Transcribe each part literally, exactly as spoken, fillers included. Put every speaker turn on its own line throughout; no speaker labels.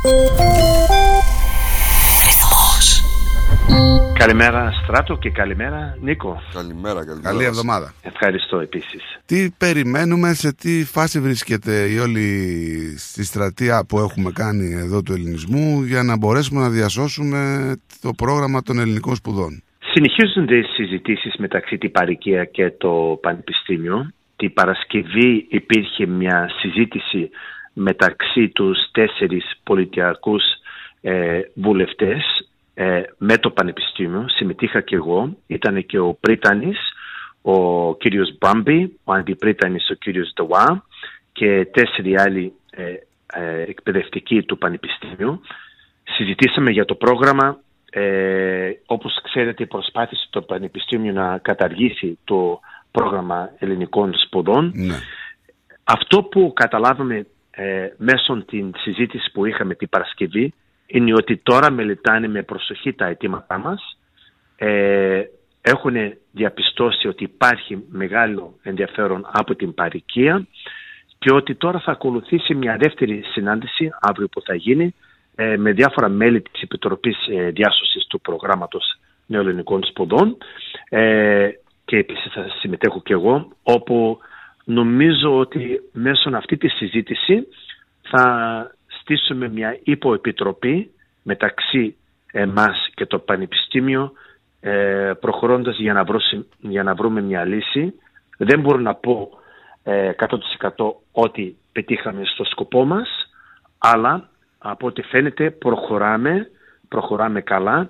Καλημέρα Στράτο και καλημέρα Νίκο.
Καλημέρα, καλημέρα.
Καλή εβδομάδα.
Ευχαριστώ επίσης.
Τι περιμένουμε, σε τι φάση βρίσκεται η όλη στη στρατεία που έχουμε κάνει εδώ του ελληνισμού για να μπορέσουμε να διασώσουμε το πρόγραμμα των ελληνικών σπουδών?
Συνεχίζονται οι συζητήσεις μεταξύ τη Παροικία και το Πανεπιστήμιο. Την Παρασκευή υπήρχε μια συζήτηση μεταξύ τους τέσσερις πολιτιακούς ε, βουλευτές ε, με το Πανεπιστήμιο. Συμμετείχα και εγώ. Ήταν και ο Πρίτανης, ο κύριος Μπάμπη, ο αντιπρίτανης ο κύριος Ντοά και τέσσερις άλλοι ε, ε, εκπαιδευτικοί του Πανεπιστήμιου. Συζητήσαμε για το πρόγραμμα. Ε, όπως ξέρετε, προσπάθησε το Πανεπιστήμιο να καταργήσει το πρόγραμμα ελληνικών σπουδών.
Ναι.
Αυτό που καταλάβαμε ε, μέσω την συζήτηση που είχαμε την Παρασκευή είναι ότι τώρα μελετάνε με προσοχή τα αιτήματά μας. Ε, έχουν διαπιστώσει ότι υπάρχει μεγάλο ενδιαφέρον από την Παροικία και ότι τώρα θα ακολουθήσει μια δεύτερη συνάντηση αύριο που θα γίνει ε, με διάφορα μέλη της Επιτροπής ε, Διάσωσης του Προγράμματος Νεοελληνικών Σπουδών ε, και επίσης θα συμμετέχω και εγώ, όπου νομίζω ότι μέσω αυτή τη συζήτηση θα στήσουμε μια υποεπιτροπή μεταξύ εμάς και το Πανεπιστήμιο ε, προχωρώντας για να, βρώσει, για να βρούμε μια λύση. Δεν μπορώ να πω ε, εκατό τοις εκατό ότι πετύχαμε στο σκοπό μας, αλλά από ό,τι φαίνεται προχωράμε, προχωράμε καλά,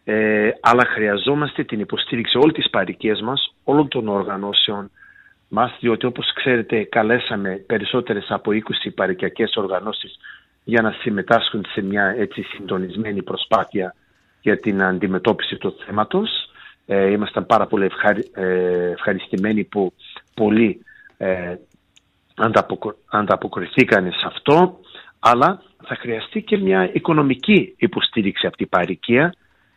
ε, αλλά χρειαζόμαστε την υποστήριξη όλη της παροικίας μας, όλων των οργανώσεων μας, διότι όπως ξέρετε καλέσαμε περισσότερες από είκοσι παροικιακές οργανώσεις για να συμμετάσχουν σε μια έτσι συντονισμένη προσπάθεια για την αντιμετώπιση του θέματος. Ε, ήμασταν πάρα πολύ ευχαρι, ε, ευχαριστημένοι που πολλοί ε, ανταποκο, ανταποκριθήκαν σε αυτό, αλλά θα χρειαστεί και μια οικονομική υποστήριξη από την παροικία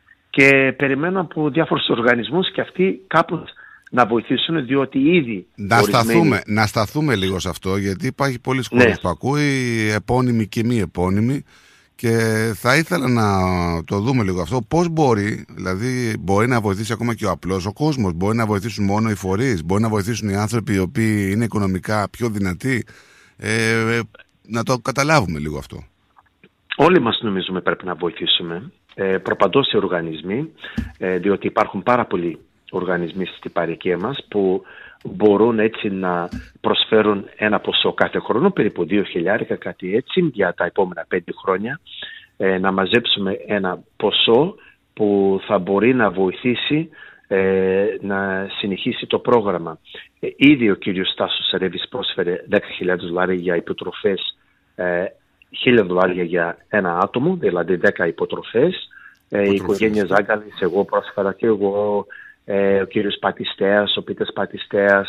και περιμένω από διάφορους οργανισμούς και αυτοί κάπου να βοηθήσουν, διότι ήδη
να, ορισμένοι... σταθούμε, να σταθούμε λίγο σε αυτό, γιατί υπάρχει πολλοί κόσμος ναι. που ακούει, επώνυμοι και μη επώνυμοι, και θα ήθελα να το δούμε λίγο αυτό. Πώς μπορεί, δηλαδή μπορεί να βοηθήσει ακόμα και ο απλός ο κόσμος, μπορεί να βοηθήσουν μόνο οι φορείς, μπορεί να βοηθήσουν οι άνθρωποι οι οποίοι είναι οικονομικά πιο δυνατοί, ε, να το καταλάβουμε λίγο αυτό.
Όλοι μας νομίζουμε πρέπει να βοηθήσουμε, ε, προπαντός οι οργανισμοί, ε, διότι υπάρχουν πάρα πολλοί οργανισμοί στην παροικία μας που μπορούν έτσι να προσφέρουν ένα ποσό κάθε χρόνο, περίπου δύο χιλιάρικα, κάτι έτσι, για τα επόμενα πέντε χρόνια, ε, να μαζέψουμε ένα ποσό που θα μπορεί να βοηθήσει ε, να συνεχίσει το πρόγραμμα. Ε, ήδη ο κύριος Στάσος Σερέβης πρόσφερε δέκα χιλιάδες δολάρια για υποτροφές, ε, χίλια δολάρια για ένα άτομο, δηλαδή δέκα υποτροφές. Ε, η οικογένεια Ζάγκαλης, εγώ πρόσφερα και εγώ, Ε, ο κύριος Πατιστέας, ο Πίτας Πατιστέας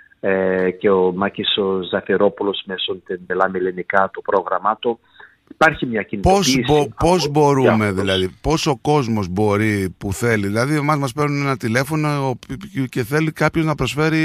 ε, και ο Μάκης ο Ζαφερόπουλος μέσω την Μιλάμε Ελληνικά το πρόγραμμά του. Υπάρχει μια κινητοποίηση.
Πώς, μπο, πώς μπορούμε διάφορος. Δηλαδή, πώς ο κόσμος μπορεί που θέλει, δηλαδή εμάς μας παίρνουν ένα τηλέφωνο και θέλει κάποιος να προσφέρει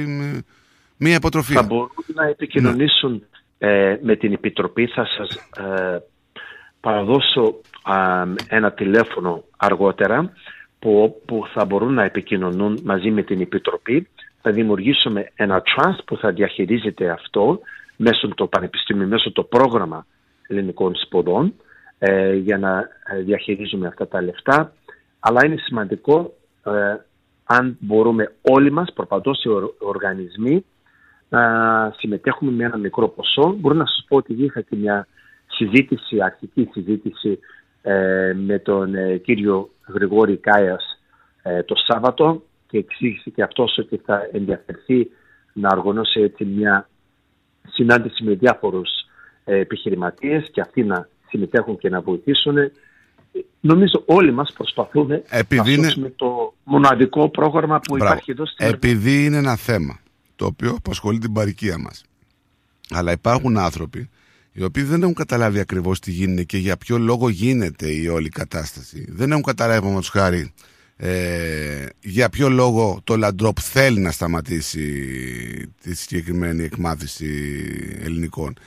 μία υποτροφία.
Θα μπορούν να επικοινωνήσουν ναι. ε, με την Επιτροπή. Θα σας ε, παραδώσω ε, ένα τηλέφωνο αργότερα Που, που θα μπορούν να επικοινωνούν μαζί με την Επιτροπή. Θα δημιουργήσουμε ένα trust που θα διαχειρίζεται αυτό μέσω του Πανεπιστήμιου, μέσω το πρόγραμμα ελληνικών σπουδών ε, για να διαχειρίζουμε αυτά τα λεφτά. Αλλά είναι σημαντικό ε, αν μπορούμε όλοι μας, προπαντός οι οργανισμοί, να συμμετέχουμε με ένα μικρό ποσό. Μπορώ να σας πω ότι είχα και μια συζήτηση, αρχική συζήτηση ε, με τον ε, κύριο Γρηγόρη Κάιας ε, το Σάββατο και εξήγησε και αυτός ότι θα ενδιαφερθεί να οργανώσει έτσι μια συνάντηση με διάφορους ε, επιχειρηματίες και αυτοί να συμμετέχουν και να βοηθήσουν. Νομίζω όλοι μας προσπαθούμε Επειδή να σώσουμε είναι... το μοναδικό πρόγραμμα που Μπράβο. υπάρχει εδώ στην
Επειδή Ελλάδα. Είναι ένα θέμα το οποίο απασχολεί την παροικία μας, αλλά υπάρχουν άνθρωποι οι οποίοι δεν έχουν καταλάβει ακριβώς τι γίνεται και για ποιο λόγο γίνεται η όλη κατάσταση. Δεν έχουν καταλάβει, όμως χάρη, ε, για ποιο λόγο το Λαντρόπ θέλει να σταματήσει τη συγκεκριμένη εκμάθηση ελληνικών.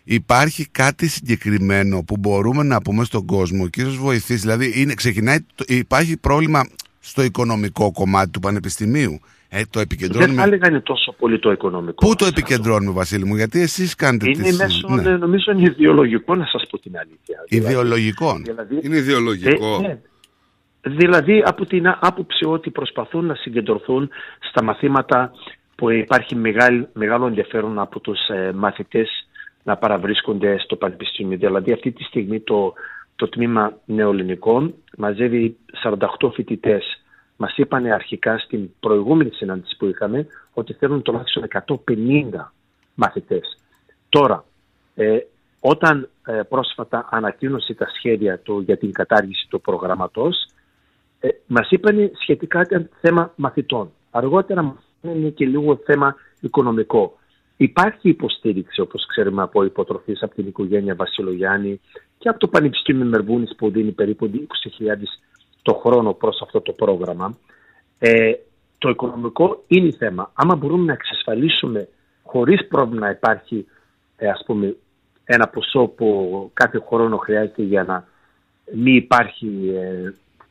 Υπάρχει κάτι συγκεκριμένο που μπορούμε να πούμε στον κόσμο και ίσως βοηθήσει? Δηλαδή είναι, ξεκινάει, υπάρχει πρόβλημα στο οικονομικό κομμάτι του πανεπιστημίου? Ε, το επικεντρώνουμε...
Δεν θα έλεγα είναι τόσο πολύ το οικονομικό.
Πού το επικεντρώνουμε, Βασίλη μου, γιατί εσείς κάνετε
είναι
τις...
μέσω,
ναι.
νομίζω είναι ιδεολογικό, να σας πω την αλήθεια.
Ιδεολογικό.
Δηλαδή,
είναι ιδεολογικό.
Ε, ε, δηλαδή από την άποψη ότι προσπαθούν να συγκεντρωθούν στα μαθήματα που υπάρχει μεγάλη, μεγάλο ενδιαφέρον από τους ε, μαθητές να παραβρίσκονται στο πανεπιστήμιο. Δηλαδή αυτή τη στιγμή το, το τμήμα νεοελληνικών μαζεύει σαράντα οκτώ φοιτητές. Μας είπαν αρχικά στην προηγούμενη συνάντηση που είχαμε ότι θέλουν τουλάχιστον εκατόν πενήντα μαθητές. Τώρα, ε, όταν ε, πρόσφατα ανακοίνωσε τα σχέδια του για την κατάργηση του προγραμματός, ε, μας είπαν σχετικά ήταν θέμα μαθητών. Αργότερα μας είναι και λίγο θέμα οικονομικό. Υπάρχει υποστήριξη, όπως ξέρουμε, από υποτροφίες από την οικογένεια Βασιλογιάννη και από το Πανεπιστήμιο Μερβούνης που δίνει περίπου είκοσι χιλιάδες το χρόνο προς αυτό το πρόγραμμα. Ε, το οικονομικό είναι θέμα. Άμα μπορούμε να εξασφαλίσουμε χωρίς πρόβλημα να υπάρχει ε, ας πούμε, ένα ποσό που κάθε χρόνο χρειάζεται για να μην υπάρχει ε,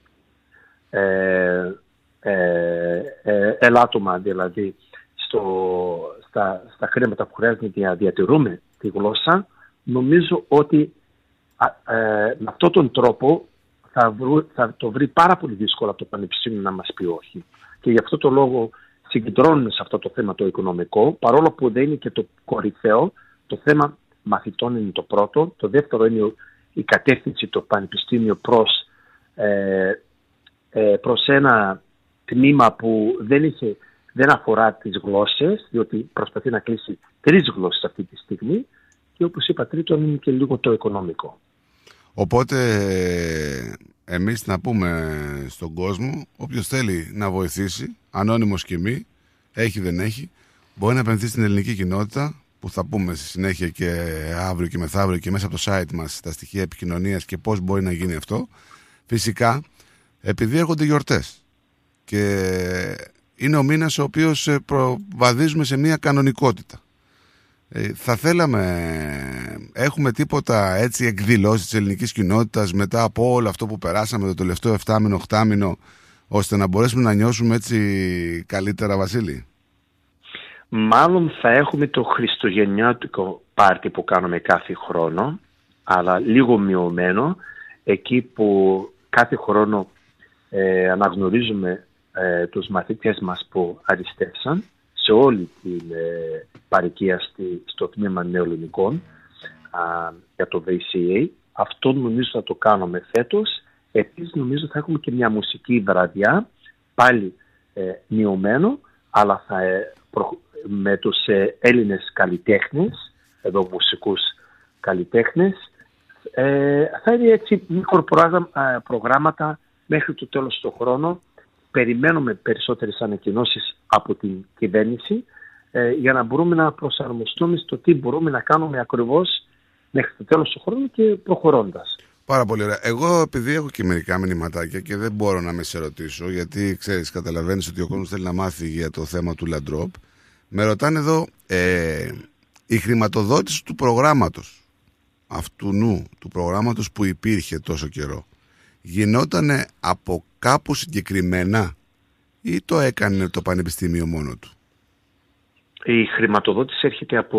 ε, ε, ε, ελάττωμα δηλαδή στο, στα, στα χρήματα που χρειάζεται για να διατηρούμε τη γλώσσα, νομίζω ότι α, ε, με αυτόν τον τρόπο θα, βρου, θα το βρει πάρα πολύ δύσκολα το Πανεπιστήμιο να μας πει όχι. Και γι' αυτό το λόγο συγκεντρώνουμε σε αυτό το θέμα το οικονομικό, παρόλο που δεν είναι και το κορυφαίο. Το θέμα μαθητών είναι το πρώτο. Το δεύτερο είναι η κατεύθυνση του Πανεπιστήμιου προς, ε, ε, προς ένα τμήμα που δεν, είχε, δεν αφορά τις γλώσσες, διότι προσπαθεί να κλείσει τρεις γλώσσες αυτή τη στιγμή. Και όπως είπα, τρίτον είναι και λίγο το οικονομικό.
Οπότε εμείς να πούμε στον κόσμο, όποιος θέλει να βοηθήσει, ανώνυμος και μη, έχει δεν έχει, μπορεί να επενδύσει στην ελληνική κοινότητα, που θα πούμε στη συνέχεια και αύριο και μεθαύριο και μέσα από το site μας τα στοιχεία επικοινωνίας και πώς μπορεί να γίνει αυτό. Φυσικά, επειδή έρχονται γιορτές και είναι ο μήνας ο οποίος προβαδίζουμε σε μια κανονικότητα. Ε, θα θέλαμε, έχουμε τίποτα έτσι εκδηλώσεις της ελληνικής κοινότητας μετά από όλο αυτό που περάσαμε το τελευταίο εφτάμηνο, οχτάμηνο, ώστε να μπορέσουμε να νιώσουμε έτσι καλύτερα, Βασίλη?
Μάλλον θα έχουμε το χριστουγεννιάτικο πάρτι που κάνουμε κάθε χρόνο, αλλά λίγο μειωμένο, εκεί που κάθε χρόνο ε, αναγνωρίζουμε ε, τους μαθητές μας που αριστεύσαν σε όλη την ε, παροικία στη, στο τμήμα νεοελληνικών για το βι σι έι. Αυτό νομίζω θα το κάνουμε φέτος. Επίσης νομίζω θα έχουμε και μια μουσική βραδιά, πάλι ε, μειωμένο, αλλά θα, ε, προ, με τους ε, Έλληνες καλλιτέχνες, εδώ μουσικούς καλλιτέχνες. Ε, θα είναι έτσι μικροπρογράμματα μέχρι το τέλος του χρόνου. Περιμένουμε περισσότερες ανακοινώσεις από την κυβέρνηση ε, για να μπορούμε να προσαρμοστούμε στο τι μπορούμε να κάνουμε ακριβώς μέχρι το τέλος του χρόνου και προχωρώντας.
Πάρα πολύ ωραία. Εγώ επειδή έχω και μερικά μηνυματάκια και δεν μπορώ να με σε ρωτήσω, γιατί ξέρεις, καταλαβαίνεις ότι ο κόσμος θέλει να μάθει για το θέμα του Λαντρόπ. Με ρωτάνε εδώ ε, η χρηματοδότηση του προγράμματος, αυτού νου, του προγράμματος που υπήρχε τόσο καιρό, γινότανε από κάπου συγκεκριμένα ή το έκανε το Πανεπιστήμιο μόνο του?
Η χρηματοδότηση έρχεται από,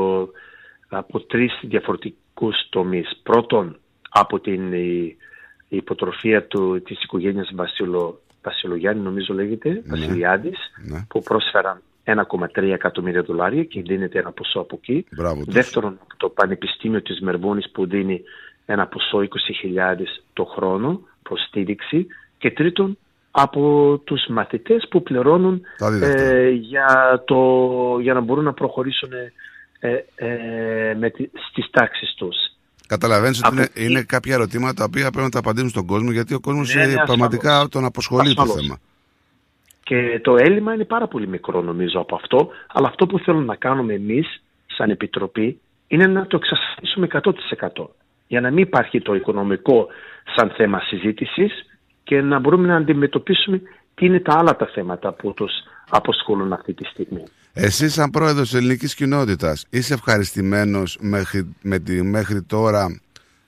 από τρεις διαφορετικούς τομείς. Πρώτον, από την η, η υποτροφία του, της οικογένειας Βασιλο, Βασιλογιάννη, νομίζω λέγεται, ναι. Βασιλιάδης, ναι. Που πρόσφεραν ένα κόμμα τρία εκατομμύρια δολάρια και δίνεται ένα ποσό από εκεί.
Μπράβο,
δεύτερον, το Πανεπιστήμιο της Μερβούνης που δίνει ένα ποσό είκοσι χιλιάδες το χρόνο προστήριξη. Και τρίτον, από τους μαθητές που πληρώνουν ε, για, το, για να μπορούν να προχωρήσουν ε, ε, με τη, στις τάξεις τους.
Καταλαβαίνεις ότι είναι, είναι κάποια ερωτήματα τα οποία πρέπει να τα απαντήσουν στον κόσμο, γιατί ο κόσμος ναι, ναι, πραγματικά ασφαλώς. Τον αποσχολεί ασφαλώς. Το θέμα.
Και το έλλειμμα είναι πάρα πολύ μικρό νομίζω από αυτό, αλλά αυτό που θέλουμε να κάνουμε εμείς σαν Επιτροπή είναι να το εξασφαλίσουμε εκατό τοις εκατό για να μην υπάρχει το οικονομικό σαν θέμα συζήτησης και να μπορούμε να αντιμετωπίσουμε τι είναι τα άλλα τα θέματα που τους αποσχολούν αυτή τη στιγμή.
Εσύ σαν πρόεδρος της ελληνικής κοινότητας είσαι ευχαριστημένος μέχρι, με τη μέχρι τώρα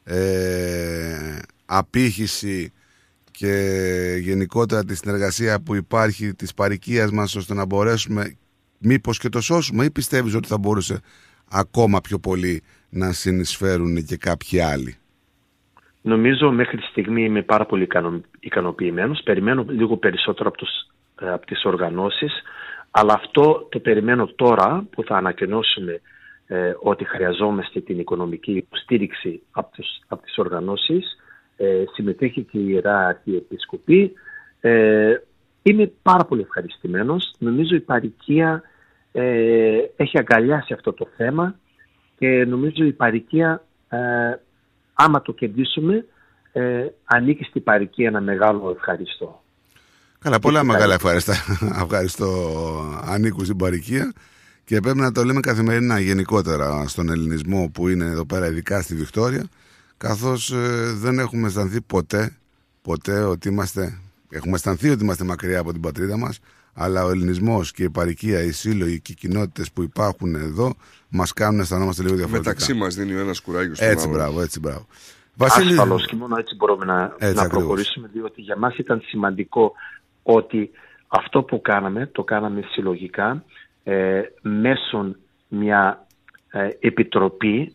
ε, απήχηση και γενικότερα τη συνεργασία που υπάρχει της παροικίας μας, ώστε να μπορέσουμε μήπως και το σώσουμε, ή πιστεύεις ότι θα μπορούσε ακόμα πιο πολύ να συνεισφέρουν και κάποιοι άλλοι?
Νομίζω μέχρι τη στιγμή είμαι πάρα πολύ ικανοποιημένος. Περιμένω λίγο περισσότερο από, τους, από τις οργανώσεις, αλλά αυτό το περιμένω τώρα που θα ανακοινώσουμε ε, ότι χρειαζόμαστε την οικονομική υποστήριξη από, τους, από τις οργανώσεις. Ε, συμμετέχει και η Ιερά Αρχιεπισκοπή. Ε, είμαι πάρα πολύ ευχαριστημένος. Νομίζω η παροικία ε, έχει αγκαλιάσει αυτό το θέμα και νομίζω η παροικία, ε, άμα το κερδίσουμε, ε, ανήκει στην παροικία ένα μεγάλο ευχαριστώ.
Καλά, πολλά μεγάλα ευχαριστώ. Ευχαριστώ, ανήκουν στην παροικία και πρέπει να το λέμε καθημερινά γενικότερα στον ελληνισμό που είναι εδώ πέρα, ειδικά στη Βικτόρια, καθώς ε, δεν έχουμε αισθανθεί ποτέ, ποτέ ότι είμαστε, έχουμε αισθανθεί ότι είμαστε μακριά από την πατρίδα μας, αλλά ο ελληνισμός και η παροικία, οι σύλλογοι και οι κοινότητες που υπάρχουν εδώ μας κάνουν να αισθανόμαστε λίγο διαφορετικά.
Μεταξύ μας δίνει ο ένας κουράγιο στον
έτσι,
άλλο.
Μπράβο, έτσι, μπράβο.
Βασίλη... Ασφαλώς, και μόνο έτσι μπορούμε να, έτσι, να προχωρήσουμε, διότι για μας ήταν σημαντικό ότι αυτό που κάναμε, το κάναμε συλλογικά ε, μέσω μια ε, επιτροπή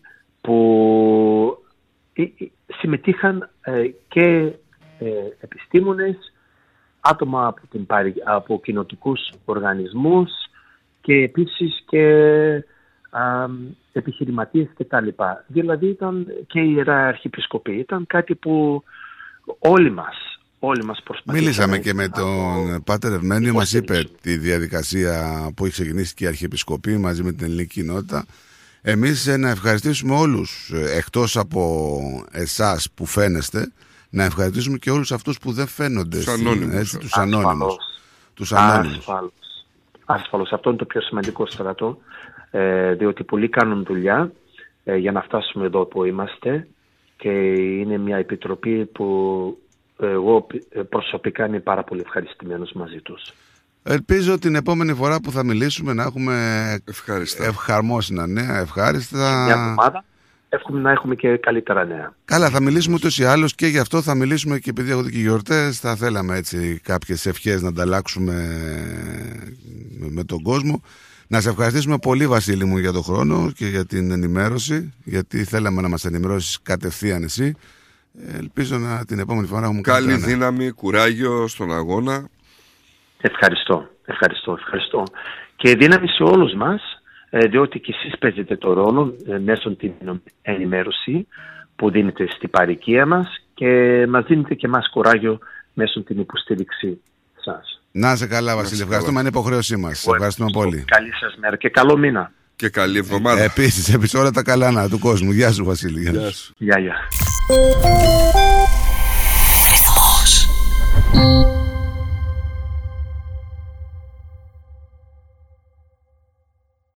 που συμμετείχαν ε, και ε, επιστήμονες, άτομα από, την, από κοινοτικούς οργανισμούς και επίσης και α, επιχειρηματίες κτλ. Δηλαδή ήταν και η Ιερά Αρχιεπισκοπή. Ήταν κάτι που όλοι μας, όλοι μας προσπαθήσαμε.
Μίλησαμε και με τον Πάτερ Ευμένιο, μας είπε τη διαδικασία που έχει ξεκινήσει και η Αρχιεπισκοπή μαζί με την ελληνική κοινότητα. Εμείς να ευχαριστήσουμε όλους, εκτός από εσάς που φαίνεστε, να ευχαριστήσουμε και όλους αυτούς που δεν φαίνονται.
Τους ανώνυμους.
Έτσι, τους ανώνυμους. Τους ανώνυμους.
Ασφαλώς. Ασφαλώς. Αυτό είναι το πιο σημαντικό, Στρατό, ε, διότι πολλοί κάνουν δουλειά ε, για να φτάσουμε εδώ που είμαστε και είναι μια επιτροπή που εγώ προσωπικά είμαι πάρα πολύ ευχαριστημένος μαζί τους.
Ελπίζω την επόμενη φορά που θα μιλήσουμε να έχουμε ευχαρμόσινα νέα, ευχάριστα.
Μια εβδομάδα εύχομαι να έχουμε και καλύτερα νέα.
Καλά, θα μιλήσουμε ούτως ή άλλως και γι' αυτό θα μιλήσουμε, και επειδή έχω και γιορτές, θα θέλαμε έτσι κάποιες ευχές να ανταλλάξουμε με τον κόσμο. Να σε ευχαριστήσουμε πολύ, Βασίλη μου, για τον χρόνο και για την ενημέρωση, γιατί θέλαμε να μας ενημερώσεις κατευθείαν εσύ. Ελπίζω να την επόμενη φορά έχουμε
καλή καλύτερα δύναμη, κουράγιο στον αγώνα.
Ευχαριστώ, ευχαριστώ, ευχαριστώ. Και δύναμη σε όλους μας, διότι και εσείς παίζετε το ρόλο μέσω την ενημέρωση που δίνετε στην παροικία μας και μας δίνετε και εμάς κουράγιο μέσω την υποστήριξη σας.
Να είσαι καλά, Βασίλη. Ευχαριστούμε, είναι υποχρέωσή μας. Ευχαριστούμε πολύ.
Καλή σας μέρα και καλό μήνα.
Και καλή εβδομάδα.
Επίσης, επίσης όλα τα καλά του κόσμου. Γεια σου, Βασίλη.
Γεια, γεια.